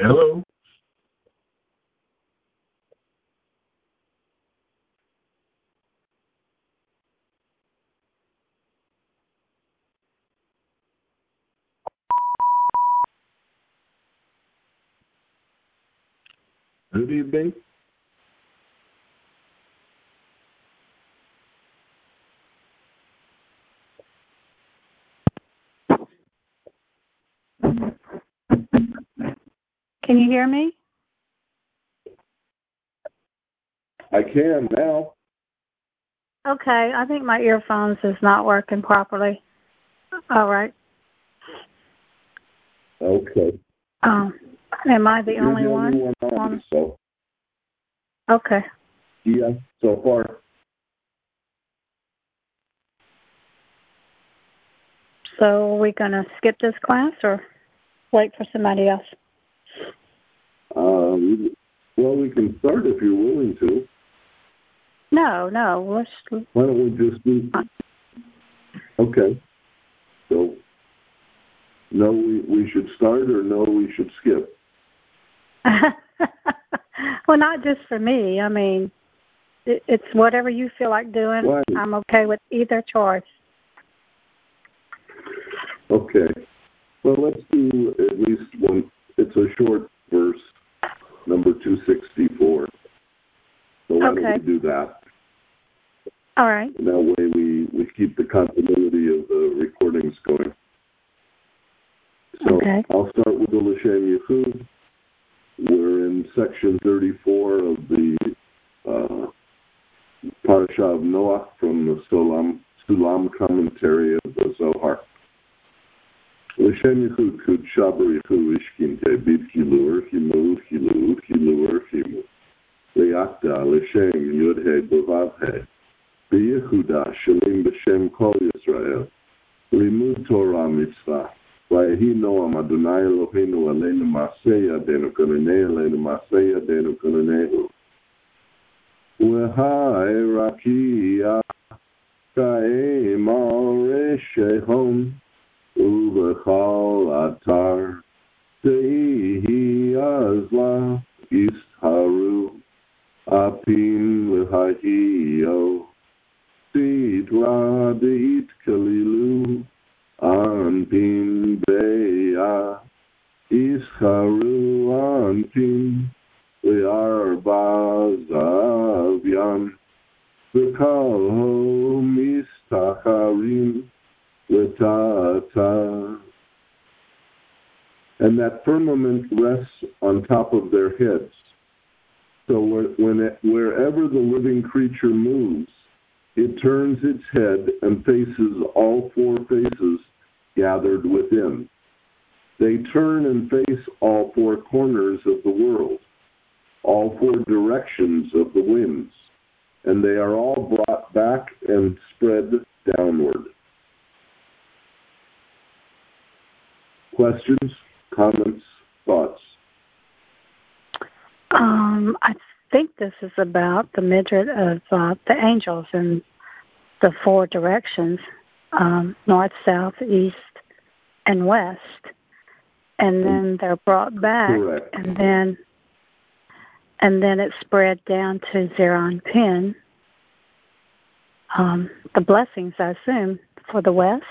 Hello? Good evening. Can you hear me? I can now. Okay, I think my earphones is not working properly. All right. Okay. Am I the You're only the one? only one on, so Okay. yeah, so far. So are we going to skip this class or wait for somebody else? Well, we can start if you're willing to. No. Why don't we just do... Okay. So, no, we should start, or no, we should skip? Well, not just for me. I mean, it's whatever you feel like doing. Right. I'm okay with either choice. Okay. Well, let's do at least one. It's a short verse, number 264. So why don't we do that? All right. And that way we keep the continuity of the recordings going. So okay. I'll start with the L'Shem Yehud. We're in section 34 of the Parasha of Noach from the Sulam commentary of the Zohar. L'Shem Yehud Kud Shabar Yehu Ishkinte Bid Kilur Himu Hilu Hilur Himu Leakda L'Shem Yud He Bavav He B'Yehuda Shalim B'Shem Kol Yisrael Limud Torah Mitzvah V'Yehi Noam Adonai Eloheinu Aleinu Maseh Yadeinu Kononei Aleinu Maseh Yadeinu Kononehu V'Ha'e Rakia Ka'em Al Reshehom Uvechal atar Sehi azla Isharu Apim v'hahiyo Sidra deit kalilu Anpin beya Isharu anpin Ve'arba zavyan V'kal ho mistacharim and that firmament rests on top of their heads. So wherever the living creature moves, it turns its head and faces all four faces gathered within. They turn and face all four corners of the world, all four directions of the winds, and they are all brought back and spread downward. Questions, comments, thoughts? I think this is about the midget of the angels in the four directions, north, south, east, and west. And then they're brought back. Correct. And then it's spread down to Zeron Pin. The blessings, I assume, for the west.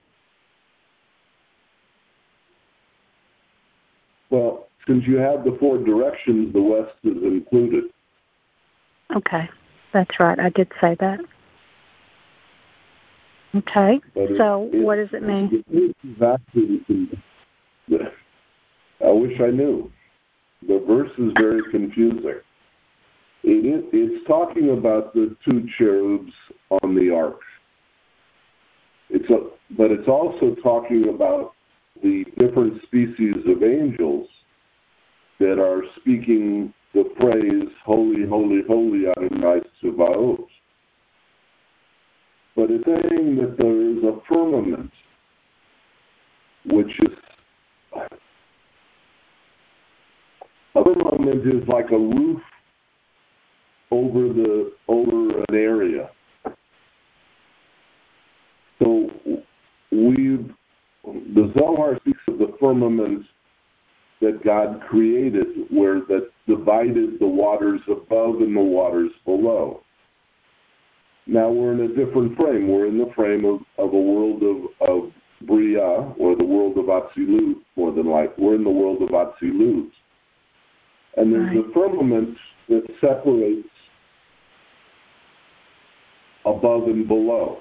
Well, since you have the four directions, the west is included. Okay, that's right. I did say that. Okay, so what does it mean? I wish I knew. The verse is very confusing. It's talking about the two cherubs on the ark. But it's also talking about the different species of angels that are speaking the phrase, Holy, Holy, Holy, Adonai Tzevaot. But it's saying that there is a firmament, which is, a firmament is like a roof over an area. So the Zohar speaks of the firmament that God created, where that divided the waters above and the waters below. Now we're in a different frame. We're in the frame of a world of Bria, or the world of Atzilut, more than like. We're in the world of Atzilut. And there's a firmament that separates above and below.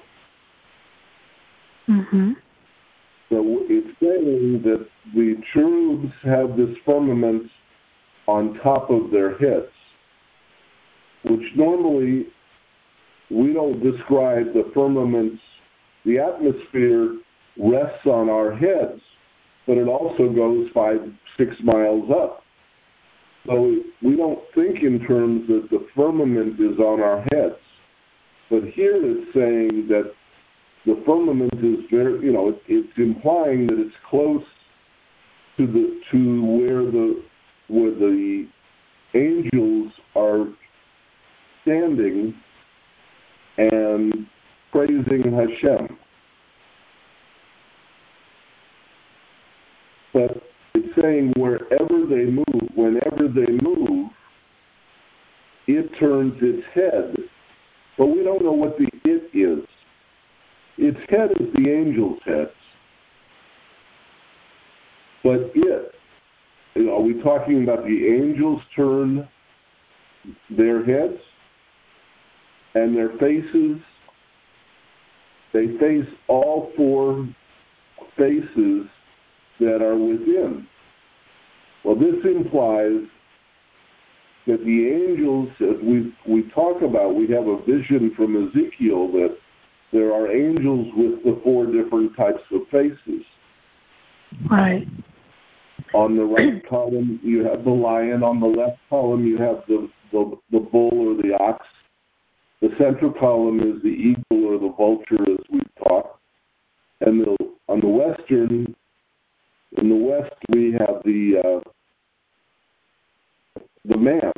Mm-hmm. So it's saying that the cherubs have this firmament on top of their heads, which normally we don't describe the firmaments. The atmosphere rests on our heads, but it also goes 5-6 miles up. So we don't think in terms that the firmament is on our heads. But here it's saying that the firmament is very, it's implying that it's close to where the angels are standing and praising Hashem. But it's saying wherever they move, whenever they move, it turns its head. But we don't know what the it is. Its head is the angel's heads. But are we talking about the angels turn their heads and their faces? They face all 4 faces that are within. Well, this implies that the angels, as we talk about, we have a vision from Ezekiel that there are angels with the 4 different types of faces. Right. On the right column, you have the lion. On the left column, you have the bull or the ox. The central column is the eagle or the vulture, as we've talked. And in the west, we have the man.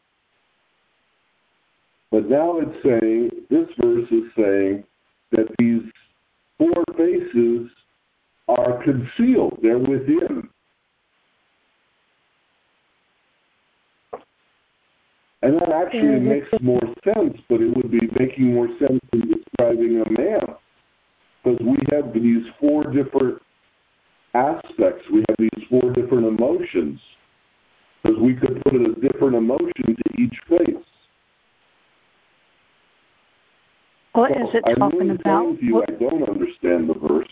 But now it's saying, this verse is saying that these 4 faces are concealed. They're within. And that actually makes more sense, but it would be making more sense in describing a man. Because we have these 4 different aspects. We have these 4 different emotions. Because we could put a different emotion to each face. What is it talking about? I don't understand the verse.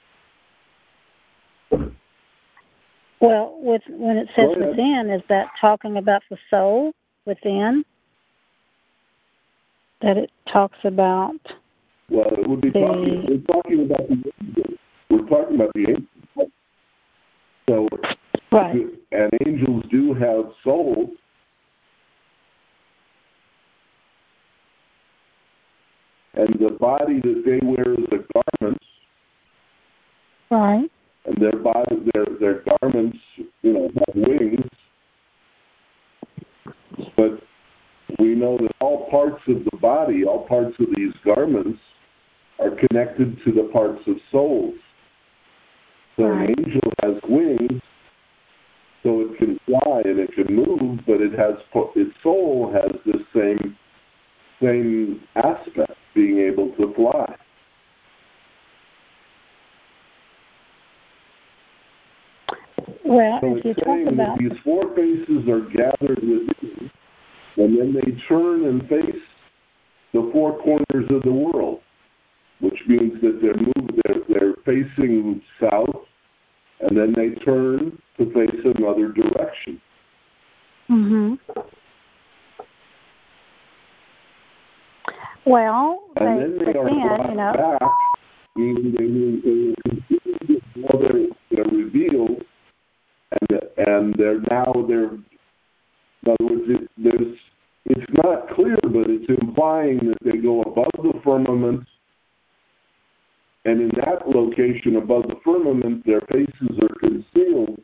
Well, when it says within, is that talking about the soul within? That it talks about? Well, it would be we're talking about the angels. We're talking about the angels. So, right. And angels do have souls. And the body that they wear is the garments. Right. And their garments, have wings. But we know that all parts of the body, all parts of these garments are connected to the parts of souls. So right. An angel has wings, so it can fly and it can move, but its soul has the same aspect, being able to fly. Well, so if you it's talk saying about that these 4 faces are gathered within, and then they turn and face the 4 corners of the world, which means that they're facing south, and then they turn to face another direction. Mm-hmm. Well, and then they are brought back, meaning they're revealed, and they're in other words, it's not clear, but it's implying that they go above the firmament, and in that location above the firmament, their faces are concealed,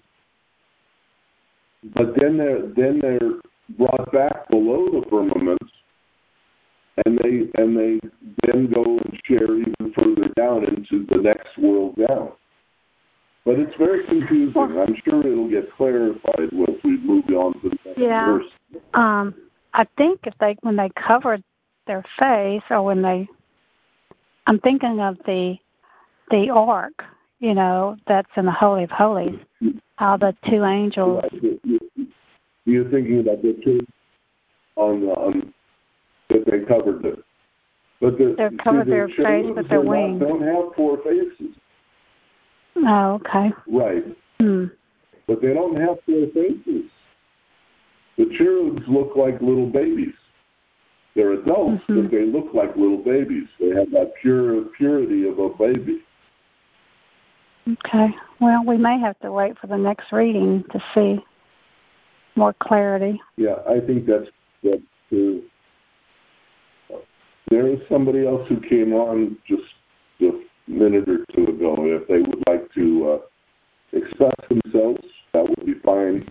but then they're brought back below the firmament, and they then go and share even further down into the next world down. But it's very confusing. I'm sure it'll get clarified once we move on to the next verse. I think when they covered their face, or I'm thinking of the ark, that's in the Holy of Holies, how the two angels. Right. You're thinking about the two on that they covered it. But they covered their face with their wings. Don't have four faces. Oh, okay. Right. But they don't have four faces. The cherubs look like little babies. They're adults, but they look like little babies. They have that purity of a baby. Okay. Well, we may have to wait for the next reading to see more clarity. Yeah, I think that's true. There is somebody else who came on just a minute or two ago. If they would like to express themselves, that would be fine.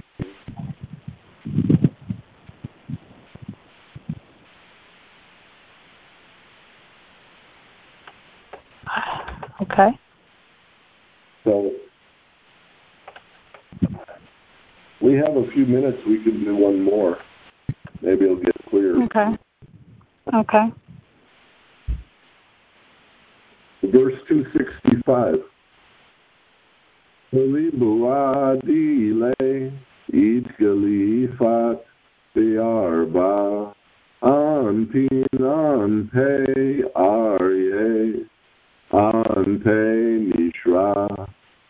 Okay. So we have a few minutes. We can do one more. Maybe it'll get clear. Okay. Verse 265. Adile itgalifat be'arba anpinan pe arye ante mishra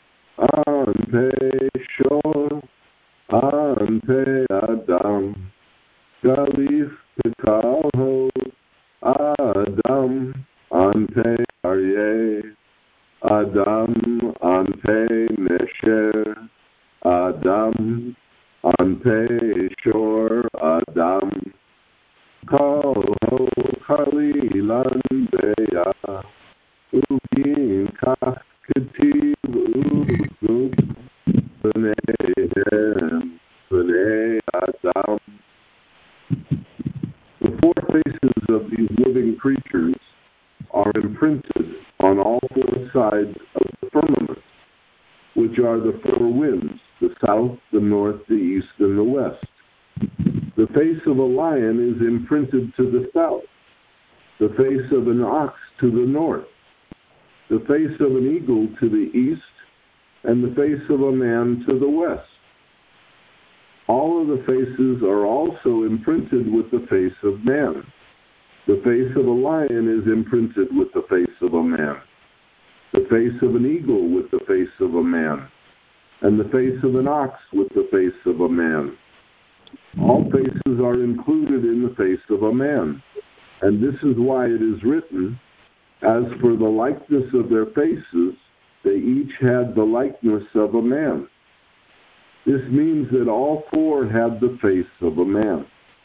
ante shor ante adam galif pekalho adam ante arye Adam ante Mesher, Adam ante Shor, Adam Kol Kalilan Beya, Ugin Kach Ketiv Ugub, B'nei Adam. The four faces of these living creatures are imprinted on all four sides of the firmament, which are the four winds, the south, the north, the east, and the west. The face of a lion is imprinted to the south, the face of an ox to the north, the face of an eagle to the east, and the face of a man to the west. All of the faces are also imprinted with the face of man. The face of a lion is imprinted with the face of a man, the face of an eagle with the face of a man, and the face of an ox with the face of a man. All faces are included in the face of a man, and this is why it is written, as for the likeness of their faces, they each had the likeness of a man. This means that all four had the face of a man.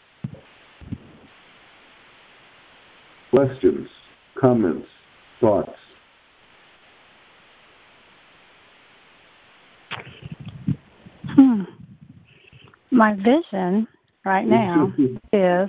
Questions, comments, thoughts? My vision right now is...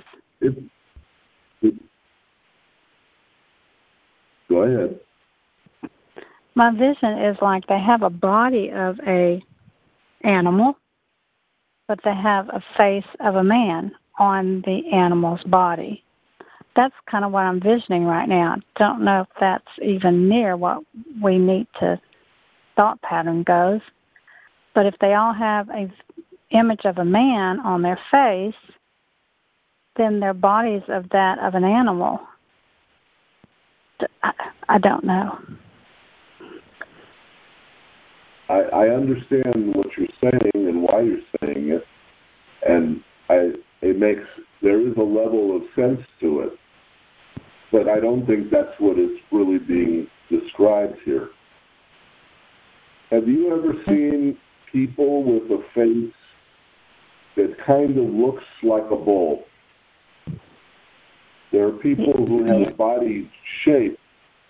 Go ahead. My vision is like they have a body of a animal, but they have a face of a man on the animal's body. That's kind of what I'm visioning right now. Don't know if that's even near what we need to thought pattern goes. But if they all have an image of a man on their face, then their body's of that of an animal. I don't know. I understand what you're saying and why you're saying it, and there is a level of sense to it. But I don't think that's what is really being described here. Have you ever seen people with a face that kind of looks like a bull? There are people who have body shape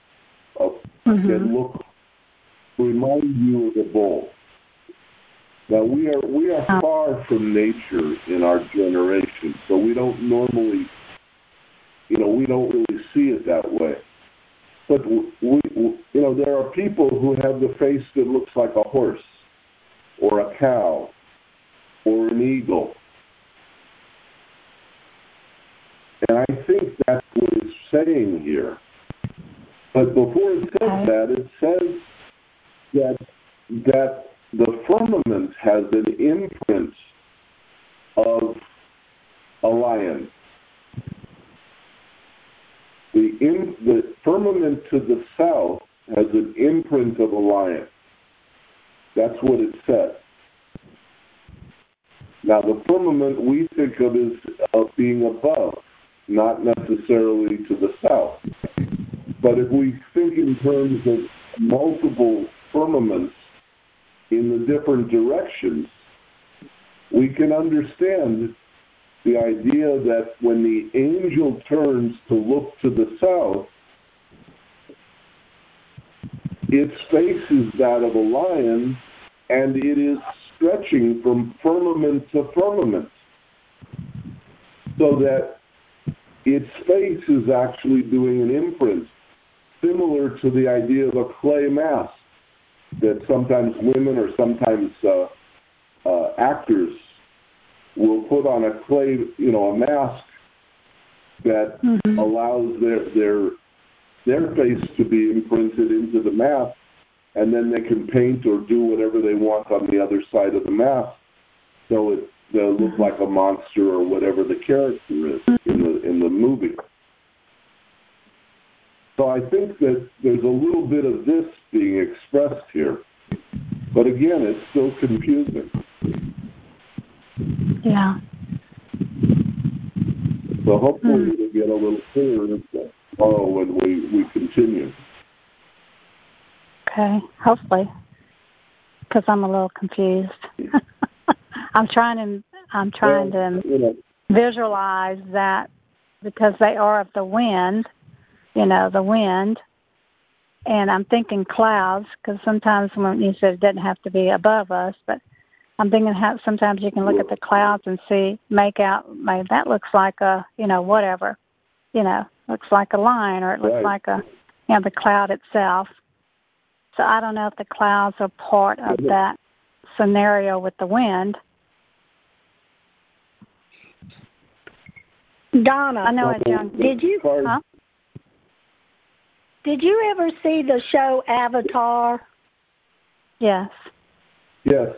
that remind you of a bull. Now we are far from nature in our generation, so we don't normally, we don't really see it that way. But there are people who have the face that looks like a horse, or a cow, or an eagle. And I think that's what it's saying here. But before it says that, it says that the firmament has an imprint of a lion. The firmament to the south has an imprint of a lion. That's what it says. Now, the firmament we think of as being above, not necessarily to the south. But if we think in terms of multiple firmaments in the different directions, we can understand the idea that when the angel turns to look to the south, its face is that of a lion, and it is stretching from firmament to firmament, so that its face is actually doing an imprint, similar to the idea of a clay mask that sometimes women or sometimes actors will put on a clay, a mask that allows their face to be imprinted into the mask, and then they can paint or do whatever they want on the other side of the mask, so they'll look like a monster or whatever the character is in the movie. So I think that there's a little bit of this being expressed here, but again, it's still confusing. Yeah. So hopefully it'll get a little clearer tomorrow when we continue. Okay, hopefully, because I'm a little confused. I'm trying to visualize that, because they are of the wind, the wind, and I'm thinking clouds, because sometimes when you said it doesn't have to be above us, but I'm thinking how sometimes you can look at the clouds and make out, maybe that looks like a, whatever, looks like a line, or it looks like the cloud itself. So I don't know if the clouds are part of that scenario with the wind. Donna, I know it's young. Did you ever see the show Avatar? Yes. Yes.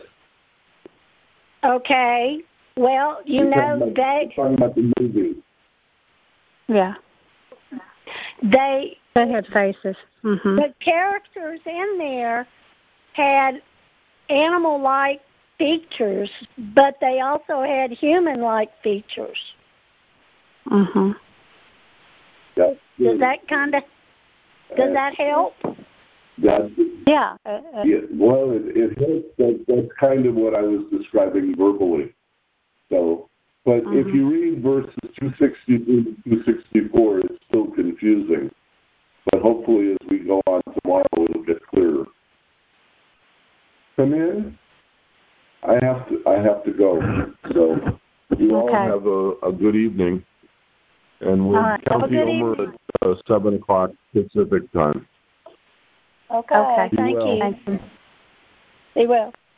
Okay. Well, they... talking about the movie. Yeah. They had faces. Mm-hmm. The characters in there had animal-like features, but they also had human-like features. Mm-hmm. Does that help? Yeah. Well, it helps. That's kind of what I was describing verbally. So, but if you read verses 262 to 264, it's still confusing. But hopefully, as we go on tomorrow, it'll get clearer. Come in. I have to go. So you all have a good evening, and we'll count the Omer at 7 o'clock Pacific time. Okay. Thank you. Thank you. Be well.